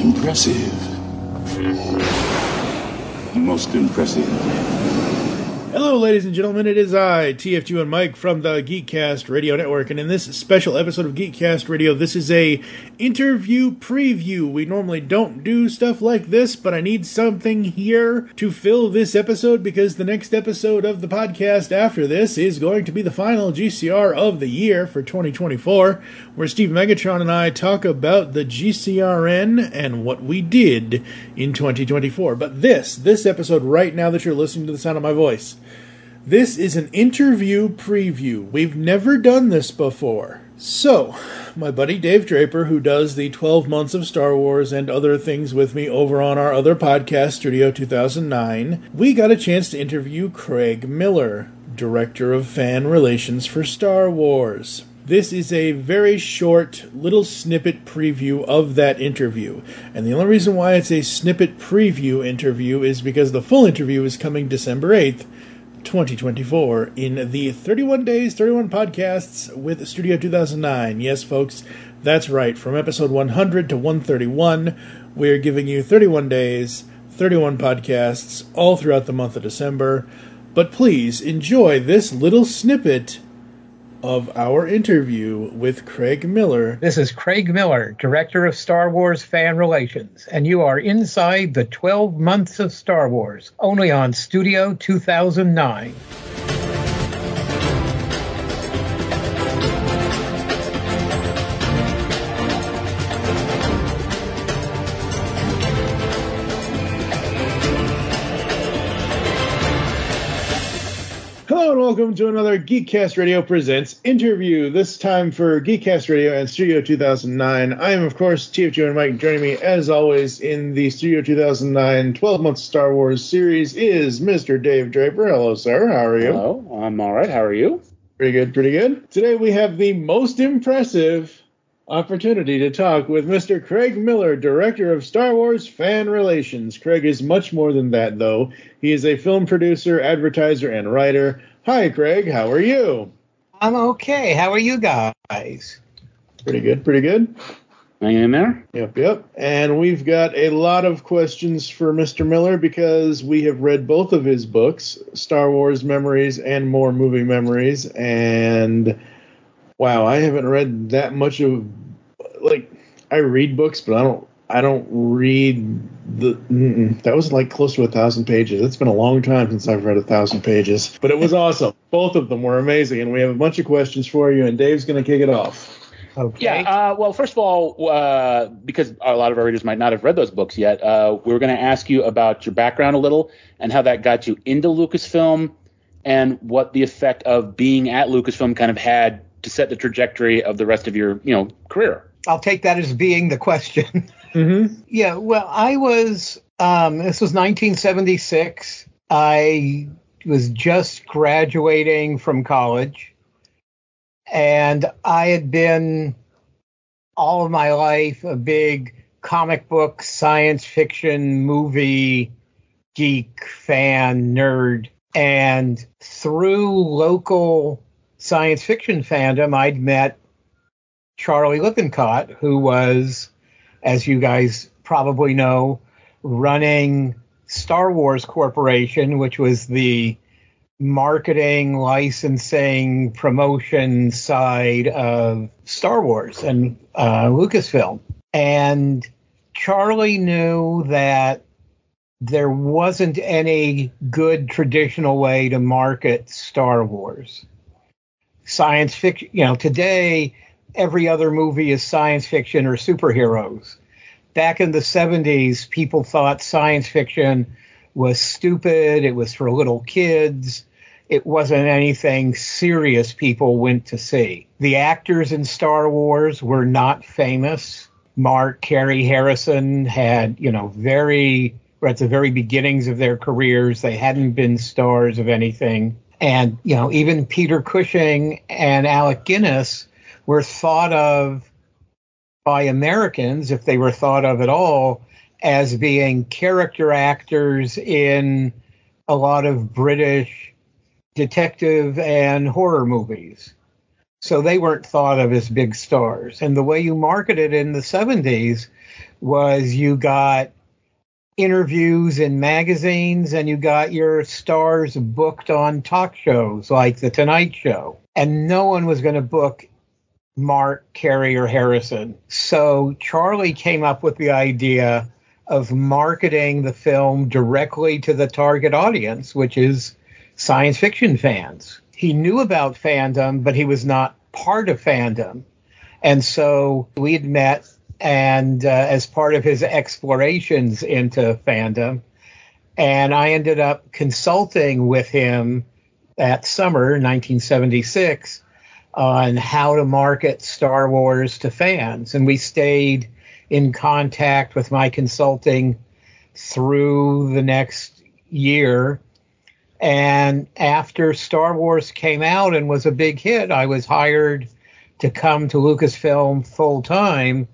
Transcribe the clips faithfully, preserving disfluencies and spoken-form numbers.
Impressive. Most impressive. Hello, ladies and gentlemen. It is I, T F G and Mike from the Geekcast Radio Network, and in this special episode of Geekcast Radio, this is a interview preview. We normally don't do stuff like this, but I need something here to fill this episode because the next episode of the podcast after this is going to be the final G C R of the year for twenty twenty-four, where Steve Megatron and I talk about the G C R N and what we did in twenty twenty-four. But this, this episode right now that you're listening to the sound of my voice, this is an interview preview. We've never done this before. So, my buddy Dave Draper, who does the twelve months of Star Wars and other things with me over on our other podcast, Studio two thousand nine, we got a chance to interview Craig Miller, Director of Fan Relations for Star Wars. This is a very short little snippet preview of that interview. And the only reason why it's a snippet preview interview is because the full interview is coming December eighth, twenty twenty-four, in the thirty-one days, thirty-one podcasts with Studio two thousand nine. Yes, folks, that's right. From episode one hundred to one thirty-one, we're giving you thirty-one days, thirty-one podcasts, all throughout the month of December. But please enjoy this little snippet of our interview with Craig Miller. This is Craig Miller, Director of Star Wars Fan Relations, and you are inside the twelve months of Star Wars, only on Studio two thousand nine. Hello and welcome to another Geekcast Radio Presents interview, this time for Geekcast Radio and Studio two thousand nine. I am, of course, T F G and Mike. Joining me, as always, in the Studio two thousand nine twelve months Star Wars series is Mister Dave Draper. Hello, sir. How are you? Hello. I'm all right. How are you? Pretty good, pretty good. Today we have the most impressive opportunity to talk with Mister Craig Miller, Director of Star Wars Fan Relations. Craig is much more than that, though. He is a film producer, advertiser, and writer. Hi, Craig. How are you? I'm okay. How are you guys? Pretty good, pretty good. Hanging in there? Yep, yep. And we've got a lot of questions for Mister Miller because we have read both of his books, Star Wars Memories and More Movie Memories, and wow, I haven't read that much of, like, I read books, but I don't, I don't read the, mm-mm. That was like close to a thousand pages. It's been a long time since I've read a thousand pages, but it was awesome. Both of them were amazing, and we have a bunch of questions for you, and Dave's going to kick it off. Okay. Yeah, uh, well, first of all, uh, because a lot of our readers might not have read those books yet, uh, we were going to ask you about your background a little and how that got you into Lucasfilm and what the effect of being at Lucasfilm kind of had to set the trajectory of the rest of your, you know, career. I'll take that as being the question. Mm-hmm. Yeah, well, I was, um, this was nineteen seventy-six. I was just graduating from college, and I had been all of my life a big comic book, science fiction, movie geek, fan, nerd. And through local science fiction fandom, I'd met Charlie Lippincott, who was, as you guys probably know, running Star Wars Corporation, which was the marketing, licensing, promotion side of Star Wars and uh, Lucasfilm. And Charlie knew that there wasn't any good traditional way to market Star Wars. Science fiction, you know, today every other movie is science fiction or superheroes. Back in the seventies, people thought science fiction was stupid. It was for little kids. It wasn't anything serious people went to see. The actors in Star Wars were not famous. Mark, Carrie Harrison had, you know, very, were at the very beginnings of their careers. They hadn't been stars of anything. And, you know, even Peter Cushing and Alec Guinness were thought of by Americans, if they were thought of at all, as being character actors in a lot of British detective and horror movies. So they weren't thought of as big stars. And the way you marketed in the seventies was you got interviews in magazines and you got your stars booked on talk shows like The Tonight Show. And no one was going to book Mark, Carey, or Harrison. So Charlie came up with the idea of marketing the film directly to the target audience, which is science fiction fans. He knew about fandom, but he was not part of fandom. And so we had met, and uh, as part of his explorations into fandom, and I ended up consulting with him that summer, nineteen seventy-six, on how to market Star Wars to fans. And we stayed in contact with my consulting through the next year. And after Star Wars came out and was a big hit, I was hired to come to Lucasfilm full time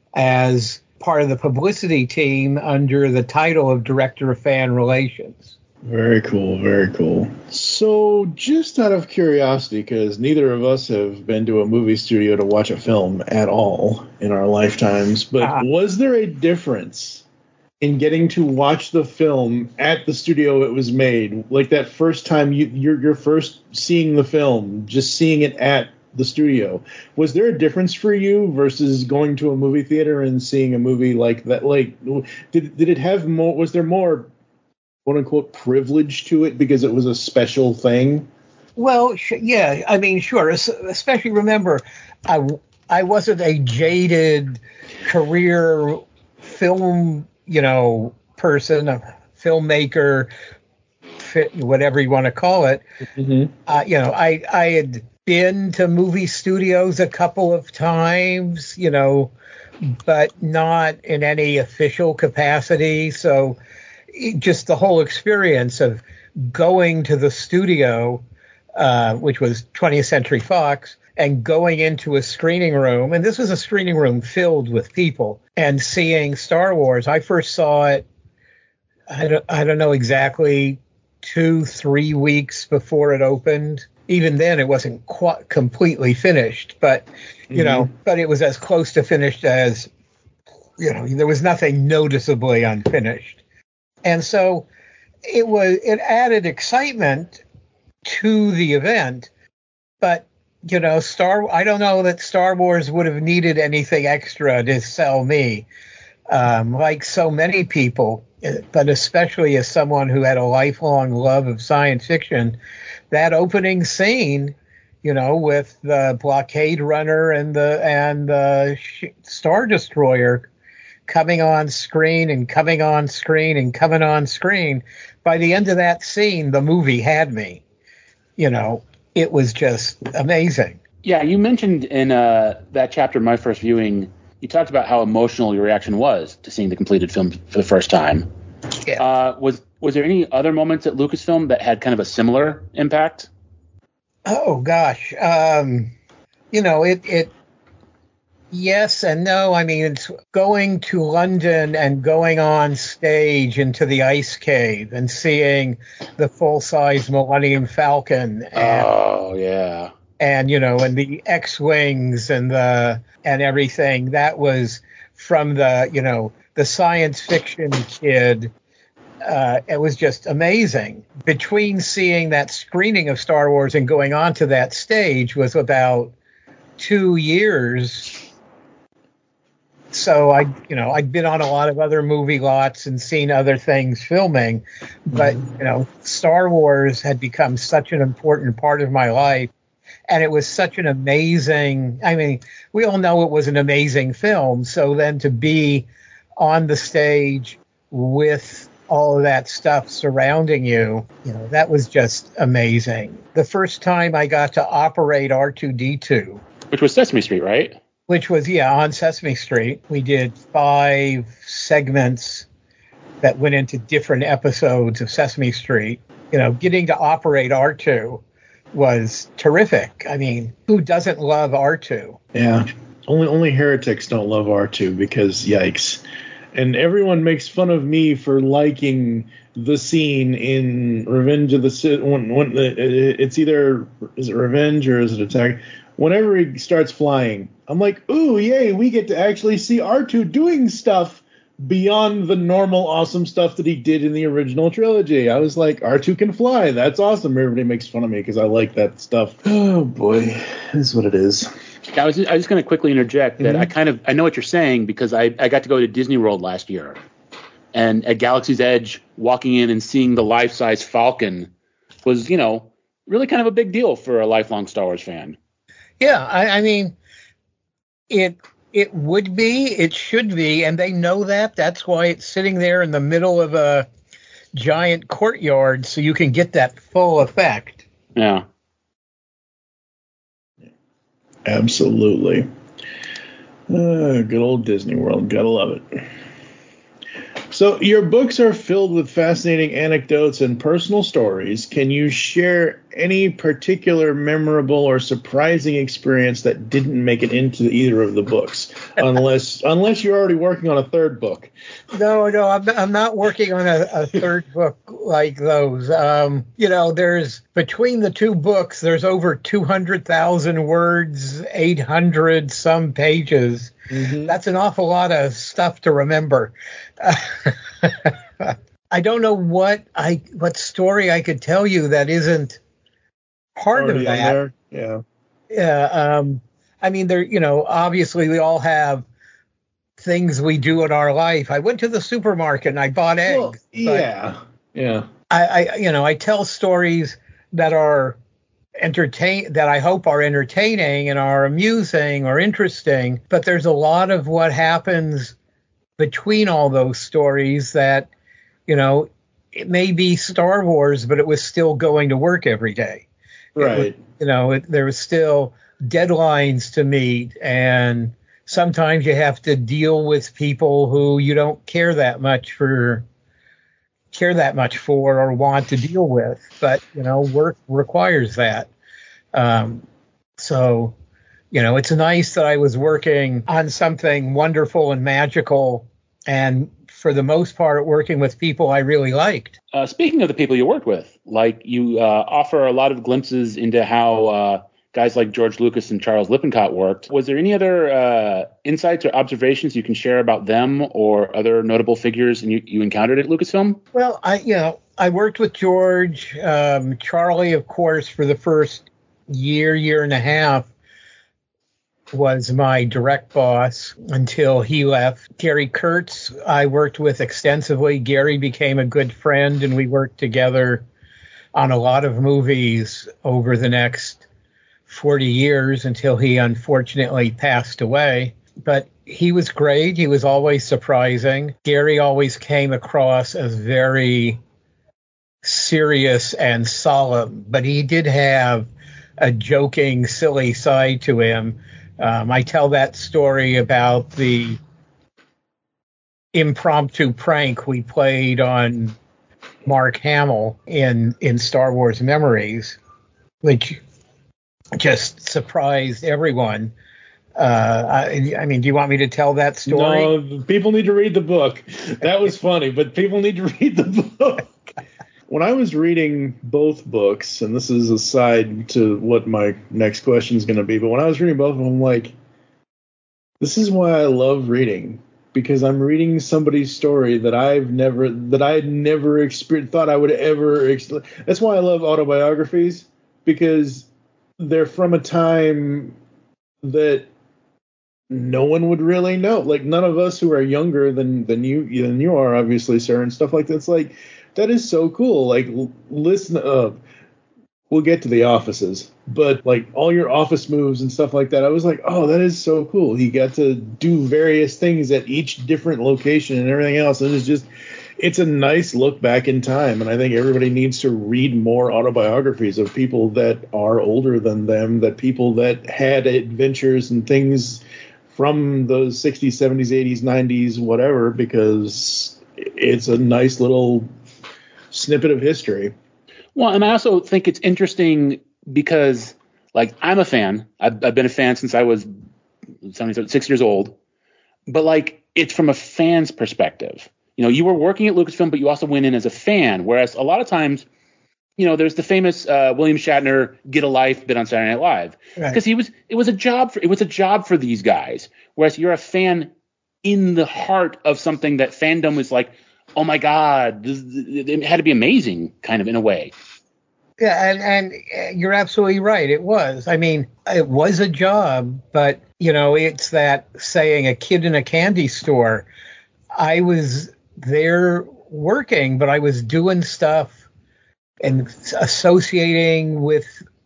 as part of the publicity team under the title of Director of Fan Relations. Very cool, very cool. So, just out of curiosity, because neither of us have been to a movie studio to watch a film at all in our lifetimes, but uh, was there a difference in getting to watch the film at the studio it was made? Like that first time you, you're, you're first seeing the film, just seeing it at the studio. Was there a difference for you versus going to a movie theater and seeing a movie like that? Like, did did it have more? Was there more, quote unquote, privilege to it because it was a special thing? Well, sh- yeah, I mean, sure. Especially remember, I I wasn't a jaded career film, you know, person, a filmmaker, whatever you want to call it. Mm-hmm. Uh, you know, I I had been to movie studios a couple of times, you know, but not in any official capacity. So it, just the whole experience of going to the studio, uh, which was twentieth Century Fox, and going into a screening room, and this was a screening room filled with people, and seeing Star Wars. I first saw it, I don't, I don't know exactly, two, three weeks before it opened. Even then, it wasn't quite completely finished, but, you mm-hmm. know, but it was as close to finished as, you know, there was nothing noticeably unfinished. And so it was, it added excitement to the event, but, you know, Star, I don't know that Star Wars would have needed anything extra to sell me, um, like so many people, but especially as someone who had a lifelong love of science fiction. That opening scene, you know, with the blockade runner and the and the Star Destroyer coming on screen and coming on screen and coming on screen. By the end of that scene, the movie had me. You know, it was just amazing. Yeah, you mentioned in uh, that chapter, My First Viewing, you talked about how emotional your reaction was to seeing the completed film for the first time. Yeah. Uh, was was there any other moments at Lucasfilm that had kind of a similar impact? Oh gosh, um, you know it. It yes and no. I mean, it's going to London and going on stage into the ice cave and seeing the full size Millennium Falcon. And, oh yeah. And you know, and the X-wings and the and everything that was from the you know. the science fiction kid, uh, it was just amazing. Between seeing that screening of Star Wars and going on to that stage was about two years. So I, you know, I'd been on a lot of other movie lots and seen other things filming, but you know, Star Wars had become such an important part of my life. And it was such an amazing, I mean, we all know it was an amazing film. So then to be on the stage with all of that stuff surrounding you, you know, that was just amazing. The first time I got to operate R two D two. Which was Sesame Street, right? Which was, yeah, on Sesame Street. We did five segments that went into different episodes of Sesame Street. You know, getting to operate R two was terrific. I mean, who doesn't love R two? Yeah. Only only heretics don't love R two because, yikes. And everyone makes fun of me for liking the scene in Revenge of the Sith. When, when the, it's either, is it Revenge or is it Attack? whenever he starts flying, I'm like, ooh, yay, we get to actually see R two doing stuff beyond the normal awesome stuff that he did in the original trilogy. I was like, R two can fly. That's awesome. Everybody makes fun of me because I like that stuff. Oh, boy. This is what it is. I was, I was just going to quickly interject that Mm-hmm. I kind of I know what you're saying because I, I got to go to Disney World last year. And at Galaxy's Edge, walking in and seeing the life-size Falcon was, you know, really kind of a big deal for a lifelong Star Wars fan. Yeah, I, I mean, it it would be, it should be, and they know that. That's why it's sitting there in the middle of a giant courtyard, so you can get that full effect. Yeah. Absolutely. Uh, good old Disney World. Gotta love it. So your books are filled with fascinating anecdotes and personal stories. Can you share any particular memorable or surprising experience that didn't make it into either of the books? Unless unless you're already working on a third book. No, no, I'm, I'm not working on a, a third book like those. Um, you know, there's, between the two books, there's over two hundred thousand words, eight hundred some pages. Mm-hmm. That's an awful lot of stuff to remember. I don't know what I what story I could tell you that isn't part Already of that. on there? Yeah. Yeah. Um, I mean, there. You know, obviously we all have things we do in our life. I went to the supermarket and I bought eggs. Well, yeah. Yeah. I, I, you know, I tell stories that are entertain that I hope are entertaining and are amusing or interesting. But there's a lot of what happens between all those stories that, you know, it may be Star Wars, but it was still going to work every day. Right. Was, you know, it, there was still deadlines to meet, and sometimes you have to deal with people who you don't care that much for, care that much for, or want to deal with. But you know, work requires that. Um, so, you know, it's nice that I was working on something wonderful and magical, and for the most part, working with people I really liked. Uh, speaking of the people you worked with, like you uh, offer a lot of glimpses into how uh, guys like George Lucas and Charles Lippincott worked. Was there any other uh, insights or observations you can share about them or other notable figures you, you encountered at Lucasfilm? Well, I, you know, I worked with George, um, Charlie, of course, for the first year, year and a half. Was my direct boss until he left. Gary Kurtz, I worked with extensively. Gary became a good friend, and we worked together on a lot of movies over the next forty years until he unfortunately passed away. But he was great. He was always surprising. Gary always came across as very serious and solemn, but he did have a joking, silly side to him. Um, I tell that story about the impromptu prank we played on Mark Hamill in, in Star Wars Memories, which just surprised everyone. Uh, I, I mean, do you want me to tell that story? No, people need to read the book. That was funny, but people need to read the book. When I was reading both books, and this is aside to what my next question is going to be, but when I was reading both of them, I'm like, this is why I love reading, because I'm reading somebody's story that I've never, that I had never experienced, thought I would ever. Ex- That's why I love autobiographies, because they're from a time that no one would really know. Like, none of us who are younger than than you than you are, obviously, sir, and stuff like that. It's like, that is so cool. Like, l- listen up. We'll get to the offices, but like all your office moves and stuff like that, I was like, oh, that is so cool. He got to do various things at each different location and everything else. And it's just, it's a nice look back in time. And I think everybody needs to read more autobiographies of people that are older than them, that people that had adventures and things from those sixties, seventies, eighties, nineties, whatever, because it's a nice little snippet of history. Well, and I also think it's interesting because, like, I'm a fan. I've, I've been a fan since I was six years old. But, like, it's from a fan's perspective. You know, you were working at Lucasfilm, but you also went in as a fan. Whereas a lot of times, you know, there's the famous uh, William Shatner Get a Life bit on Saturday Night Live, because Right. he was it was a job for it was a job for these guys. Whereas you're a fan in the heart of something that fandom was like, oh my God, this, it had to be amazing, kind of in a way. Yeah, and, and you're absolutely right. It was. I mean, it was a job, but, you know, it's that saying, a kid in a candy store. I was there working, but I was doing stuff and associating with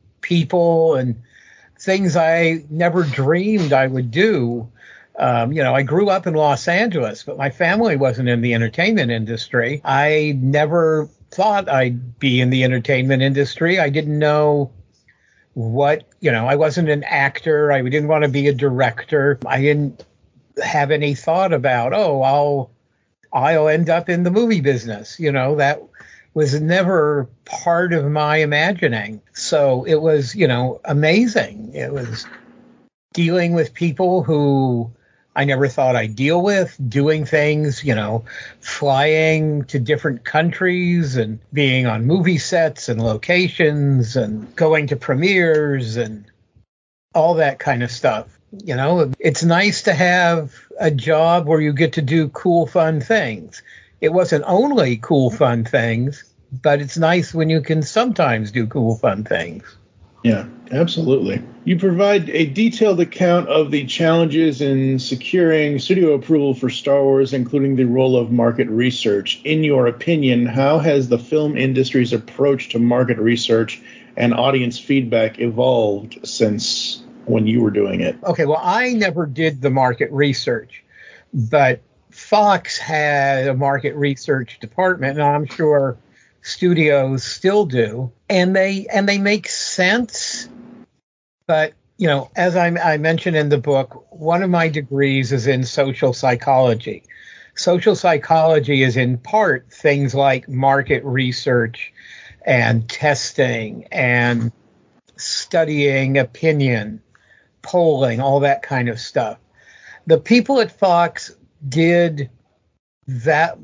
people and things I never dreamed I would do. Um, you know, I grew up in Los Angeles, but my family wasn't in the entertainment industry. I never thought I'd be in the entertainment industry. I didn't know what, you know, I wasn't an actor. I didn't want to be a director. I didn't have any thought about, oh, I'll, I'll end up in the movie business. You know, that was never part of my imagining. So it was, you know, amazing. It was dealing with people who I never thought I'd deal with, doing things, you know, flying to different countries and being on movie sets and locations and going to premieres and all that kind of stuff. You know, it's nice to have a job where you get to do cool, fun things. It wasn't only cool, fun things, but it's nice when you can sometimes do cool, fun things. Yeah, absolutely. You provide a detailed account of the challenges in securing studio approval for Star Wars, including the role of market research. In your opinion, how has the film industry's approach to market research and audience feedback evolved since when you were doing it? Okay, well, I never did the market research, but Fox had a market research department, and I'm sure studios still do, and they and they make sense. But, you know, as I, I mentioned in the book, one of my degrees is in social psychology. Social psychology is in part things like market research and testing and studying opinion, polling, all that kind of stuff. The people at Fox did that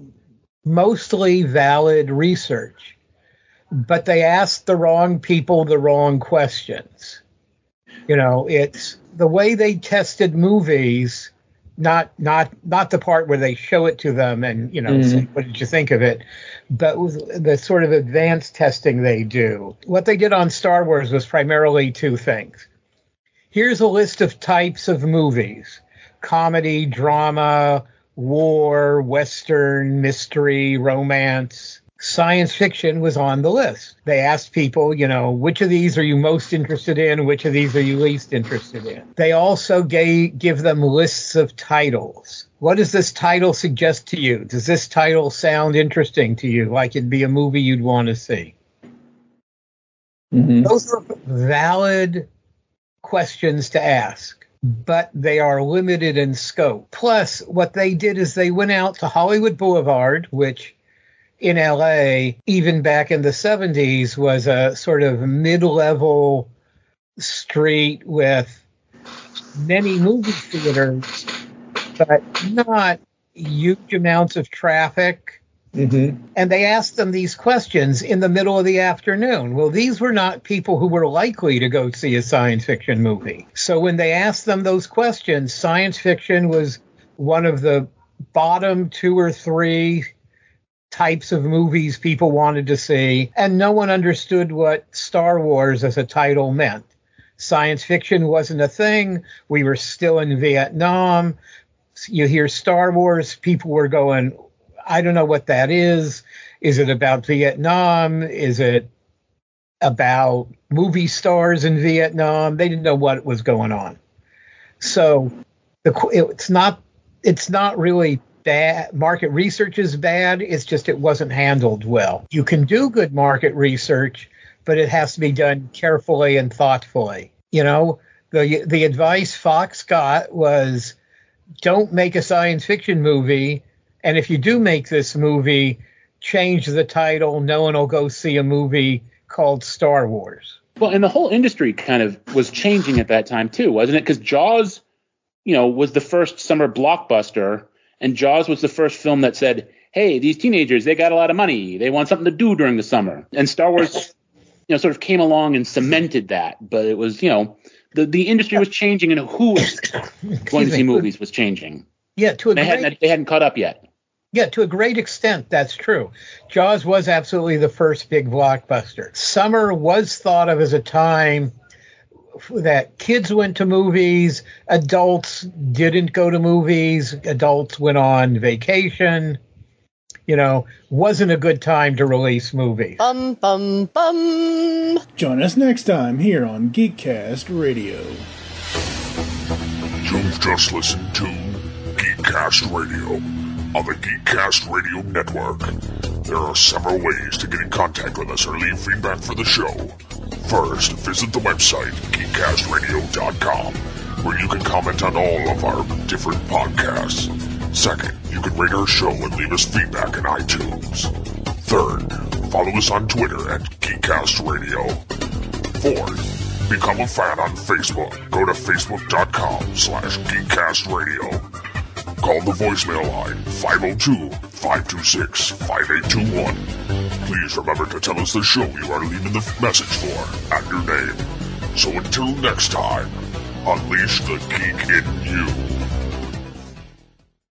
mostly valid research, but they asked the wrong people the wrong questions. You know, it's the way they tested movies, not not not the part where they show it to them and, you know, mm. say, what did you think of it? But with the sort of advanced testing they do. What they did on Star Wars was primarily two things. Here's a list of types of movies: comedy, drama, war, Western, mystery, romance. Science fiction was on the list. They asked people, you know, which of these are you most interested in? Which of these are you least interested in? They also gave, give them lists of titles. What does this title suggest to you? Does this title sound interesting to you? Like it'd be a movie you'd want to see? Mm-hmm. Those are valid questions to ask, but they are limited in scope. Plus, what they did is they went out to Hollywood Boulevard, which in L A, even back in the seventies, was a sort of mid-level street with many movie theaters, but not huge amounts of traffic. Mm-hmm. And they asked them these questions in the middle of the afternoon. Well, these were not people who were likely to go see a science fiction movie. So when they asked them those questions, science fiction was one of the bottom two or three types of movies people wanted to see, and no one understood what Star Wars as a title meant. Science fiction wasn't a thing. We were still in Vietnam. You hear Star Wars, people were going, I don't know what that is. Is it about Vietnam? Is it about movie stars in Vietnam? They didn't know what was going on. So the, it's not it's not really bad. Market research is bad. It's just it wasn't handled well. You can do good market research, but it has to be done carefully and thoughtfully. You know, the the advice Fox got was, don't make a science fiction movie. And if you do make this movie, change the title. No one will go see a movie called Star Wars. Well, and the whole industry kind of was changing at that time, too, wasn't it? Because Jaws, you know, was the first summer blockbuster. And Jaws was the first film that said, hey, these teenagers, they got a lot of money. They want something to do during the summer. And Star Wars you know, sort of came along and cemented that. But it was, you know, the, the industry was changing and who was going to see movies was changing. Yeah, to a they great, hadn't they hadn't caught up yet. Yeah, to a great extent, that's true. Jaws was absolutely the first big blockbuster. Summer was thought of as a time that kids went to movies, adults didn't go to movies, adults went on vacation. You know, wasn't a good time to release movies. Bum, bum, bum. Join us next time here on Geekcast Radio. You've just listened to Geekcast Radio on the Geekcast Radio Network. There are several ways to get in contact with us or leave feedback for the show. First, visit the website, geekcast radio dot com, where you can comment on all of our different podcasts. Second, you can rate our show and leave us feedback in iTunes. Third, follow us on Twitter at Geekcast Radio. Fourth, become a fan on Facebook. Go to facebook.com slash Geekcast Radio. Call the voicemail line five oh two, five two six, five eight two one. Please remember to tell us the show you are leaving the message for and your name. So until next time, unleash the geek in you.